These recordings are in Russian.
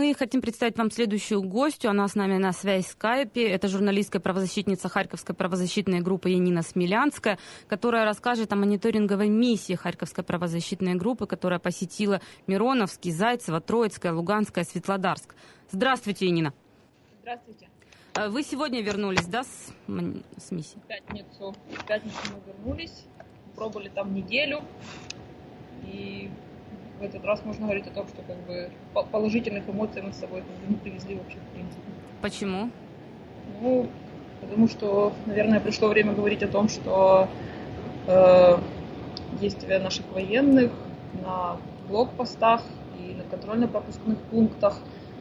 мы хотим представить вам следующую гостью. Она с нами на связи в скайпе. Это журналистка и правозащитница Харьковской правозащитной группы Янина Смелянская, которая расскажет о мониторинговой миссии Харьковской правозащитной группы, которая посетила Мироновский, Зайцево, Троицкое, Луганское, Светлодарск. Здравствуйте, Янина. Здравствуйте. Вы сегодня вернулись, да, с миссии? В пятницу мы вернулись, пробыли там неделю, и в этот раз можно говорить о том, что как бы положительных эмоций мы с собой как бы не привезли вообще в принципе. Почему? Ну, потому что, наверное, пришло время говорить о том, что действия наших военных на блокпостах и на контрольно-пропускных пунктах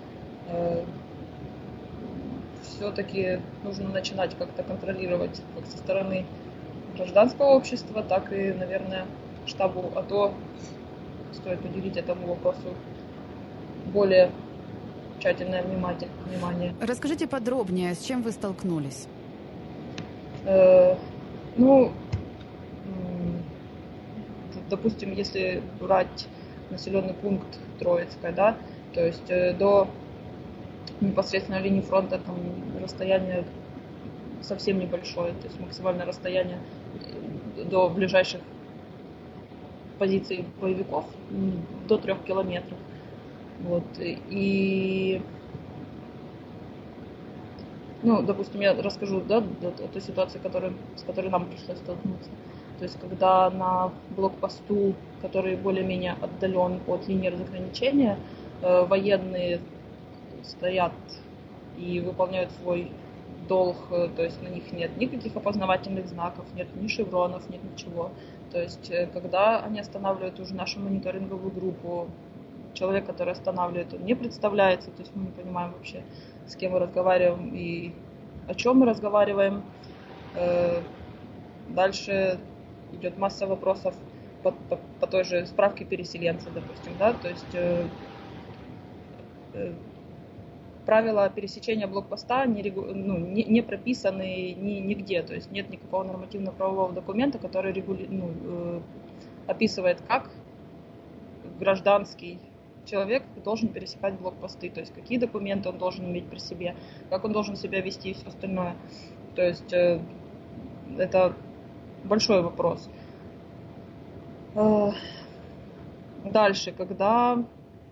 все-таки нужно начинать как-то контролировать как со стороны гражданского общества, так и, наверное, штабу АТО стоит уделить этому вопросу более тщательное внимание. Расскажите подробнее, с чем вы столкнулись? Допустим, если брать населенный пункт Троицкое, да, то есть до непосредственно линии фронта там расстояние совсем небольшое, то есть максимальное расстояние до ближайших позиций боевиков до 3 километров. Вот. И, допустим, я расскажу, да, о той ситуации, с которой нам пришлось столкнуться. То есть, когда на блокпосту, который более-менее отдален от линии разграничения, военные стоят и выполняют свой долг, то есть на них нет никаких опознавательных знаков, нет ни шевронов, нет ничего. То есть, когда они останавливают уже нашу мониторинговую группу, человек, который останавливает, он не представляется, то есть мы не понимаем вообще, с кем мы разговариваем и о чем мы разговариваем. Дальше идет масса вопросов по той же справке переселенца, допустим, да, то есть правила пересечения блокпоста не прописаны нигде, то есть нет никакого нормативно-правового документа, который описывает, как гражданский человек должен пересекать блокпосты, то есть какие документы он должен иметь при себе, как он должен себя вести и все остальное. То есть это большой вопрос. Дальше, когда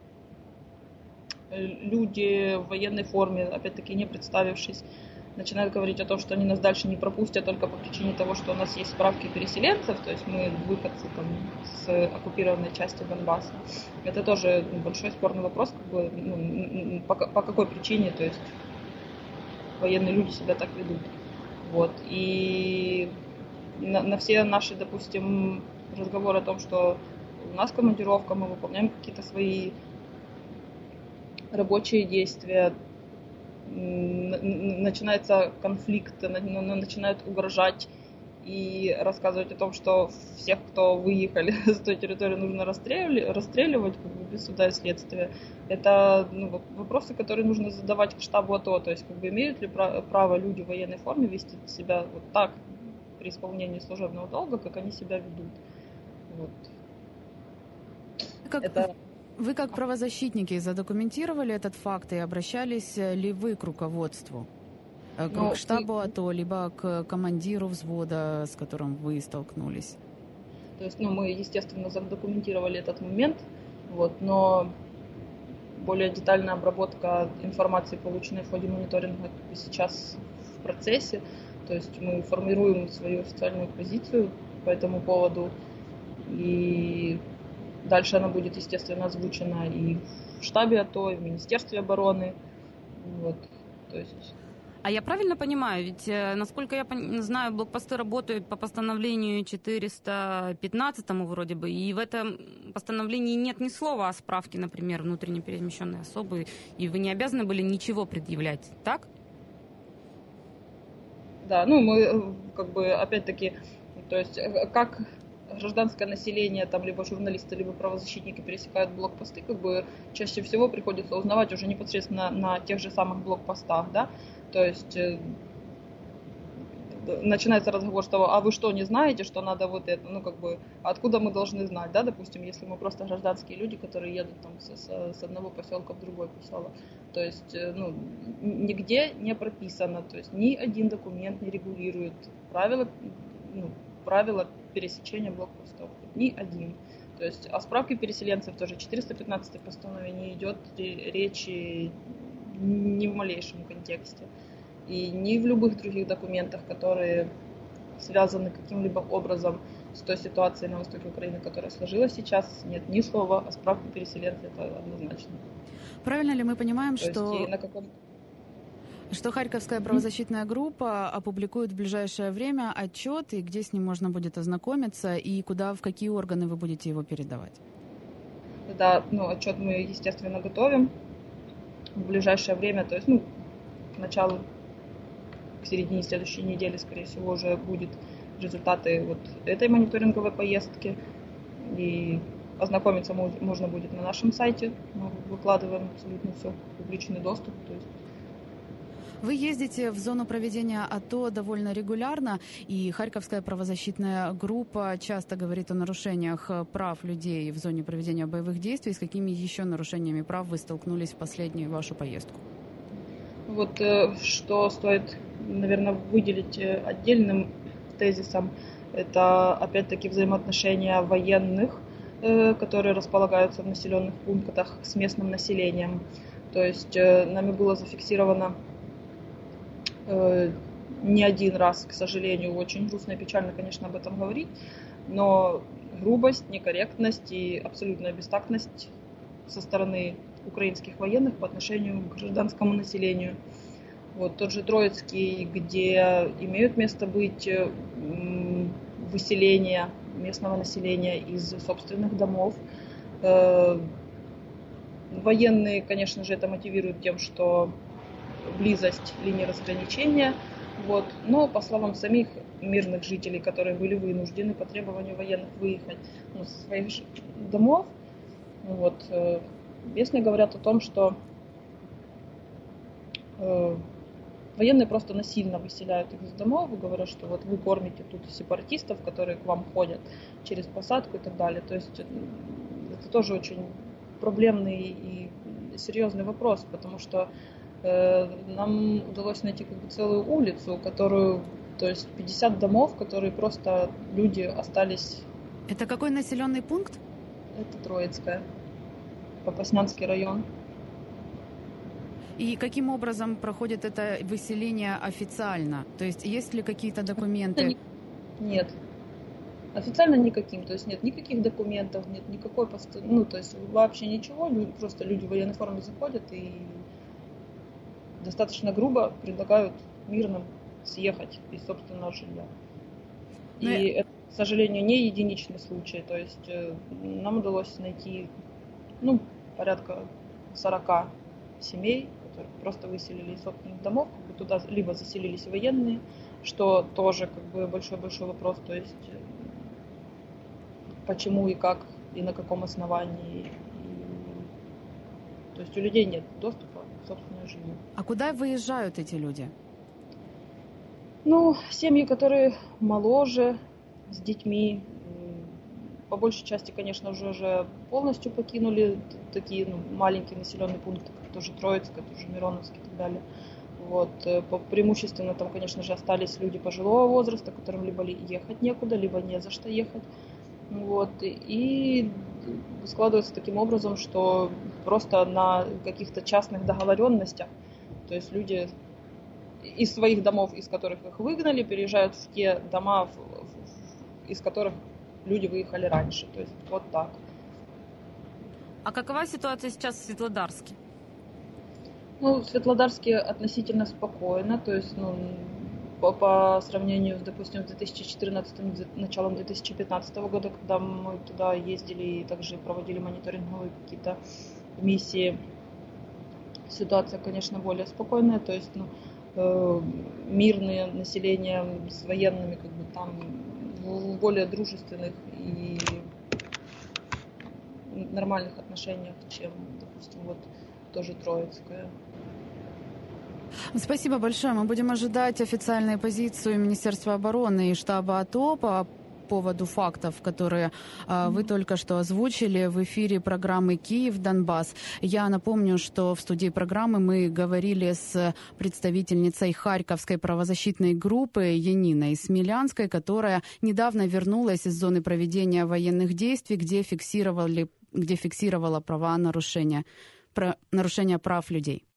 люди в военной форме, опять-таки не представившись, начинают говорить о том, что они нас дальше не пропустят только по причине того, что у нас есть справки переселенцев, то есть мы выходцы там, с оккупированной части Донбасса. Это тоже большой спорный вопрос, как бы, по какой причине, то есть военные люди себя так ведут. Вот. И на все наши, допустим, разговоры о том, что у нас командировка, мы выполняем какие-то свои рабочие действия, начинается конфликт, начинают угрожать и рассказывать о том, что всех, кто выехали с той территории, нужно расстреливать как бы, без суда и следствия. Это вопросы, которые нужно задавать к штабу АТО. То есть, как бы, имеют ли право люди в военной форме вести себя вот так при исполнении служебного долга, как они себя ведут. Вот. Вы как правозащитники задокументировали этот факт и обращались ли вы к руководству? К штабу АТО, либо к командиру взвода, с которым вы столкнулись? То есть, мы, естественно, задокументировали этот момент, вот, но более детальная обработка информации, полученной в ходе мониторинга, сейчас в процессе. То есть мы формируем свою официальную позицию по этому поводу, и дальше она будет, естественно, озвучена и в штабе АТО, и в Министерстве обороны. Вот, то есть... А я правильно понимаю, ведь, насколько я знаю, блокпосты работают по постановлению 415 вроде бы, и в этом постановлении нет ни слова о справке, например, внутренне перемещенной особы, и вы не обязаны были ничего предъявлять, так? Да, мы как бы опять-таки, то есть как гражданское население, там, либо журналисты, либо правозащитники пересекают блокпосты, как бы чаще всего приходится узнавать уже непосредственно на тех же самых блокпостах, да, то есть начинается разговор с того, а вы что, не знаете, что надо вот это, ну, как бы, откуда мы должны знать, да, допустим, если мы просто гражданские люди, которые едут там с одного поселка в другой поселок. То есть, ну, нигде не прописано, то есть ни один документ не регулирует правила пересечения блокпостов, ни один. То есть о справке переселенцев тоже 415 постановление идет речи ни в малейшем контексте. И ни в любых других документах, которые связаны каким-либо образом с той ситуацией на востоке Украины, которая сложилась сейчас, нет ни слова о справке переселенцев, это однозначно. Правильно ли мы понимаем, То что... Что Харьковская правозащитная группа опубликует в ближайшее время отчет, и где с ним можно будет ознакомиться, и куда, в какие органы вы будете его передавать? Да, отчет мы, естественно, готовим в ближайшее время, то есть, к началу, к середине следующей недели, скорее всего, уже будут результаты вот этой мониторинговой поездки, и ознакомиться можно будет на нашем сайте, мы выкладываем абсолютно все в публичный доступ, то есть. Вы ездите в зону проведения АТО довольно регулярно, и Харьковская правозащитная группа часто говорит о нарушениях прав людей в зоне проведения боевых действий. С какими еще нарушениями прав вы столкнулись в последнюю вашу поездку? Вот что стоит, наверное, выделить отдельным тезисом, это опять-таки взаимоотношения военных, которые располагаются в населенных пунктах с местным населением. То есть нами было зафиксировано не один раз, к сожалению, очень грустно и печально, конечно, об этом говорить, но грубость, некорректность и абсолютная бестактность со стороны украинских военных по отношению к гражданскому населению. Вот тот же Троицкий, где имеют место быть выселения местного населения из собственных домов. Военные, конечно же, это мотивируют тем, что близость линии разграничения, вот. Но по словам самих мирных жителей, которые были вынуждены по требованию военных выехать со своих домов, вот, местные говорят о том, что военные просто насильно выселяют их из домов, говорят, что вот вы кормите тут сепаратистов, которые к вам ходят через посадку и так далее. То есть это тоже очень проблемный и серьезный вопрос, потому что нам удалось найти целую улицу, которую, то есть 50 домов, которые просто люди остались. Это какой населенный пункт? Это Троицкая, Попаснянский район. И каким образом проходит это выселение официально? То есть есть ли какие-то документы? Нет. Официально никаким, то есть нет никаких документов, нет никакой то есть вообще ничего, просто люди в военной форме заходят и достаточно грубо предлагают мирным съехать из собственного жилья. И это, к сожалению, не единичный случай. То есть нам удалось найти порядка 40 семей, которые просто выселили из собственных домов, туда либо заселились военные, что тоже большой-большой вопрос. То есть почему и как, и на каком основании. То есть у людей нет доступа к собственному жилью. А куда выезжают эти люди? Семьи, которые моложе, с детьми, по большей части, конечно, уже полностью покинули такие маленькие населенные пункты, как тоже Троицкая, тоже Мироновский и так далее. Вот. Преимущественно там, конечно же, остались люди пожилого возраста, которым либо ехать некуда, либо не за что ехать. Вот. И складывается таким образом, что просто на каких-то частных договоренностях, то есть люди из своих домов, из которых их выгнали, переезжают в те дома, из которых люди выехали раньше. То есть вот так. А какова ситуация сейчас в Светлодарске? В Светлодарске относительно спокойно, то есть по сравнению, допустим, с 2014 началом 2015 года, когда мы туда ездили и также проводили мониторинговые какие-то миссии, ситуация, конечно, более спокойная, то есть мирное население с военными там в более дружественных и нормальных отношениях, чем, допустим, вот тоже Троицкая. Спасибо большое. Мы будем ожидать официальную позицию Министерства обороны и штаба АТО по поводу фактов, которые вы только что озвучили в эфире программы «Киев-Донбасс». Я напомню, что в студии программы мы говорили с представительницей Харьковской правозащитной группы Яниной Смелянской, которая недавно вернулась из зоны проведения военных действий, где фиксировала нарушения прав людей.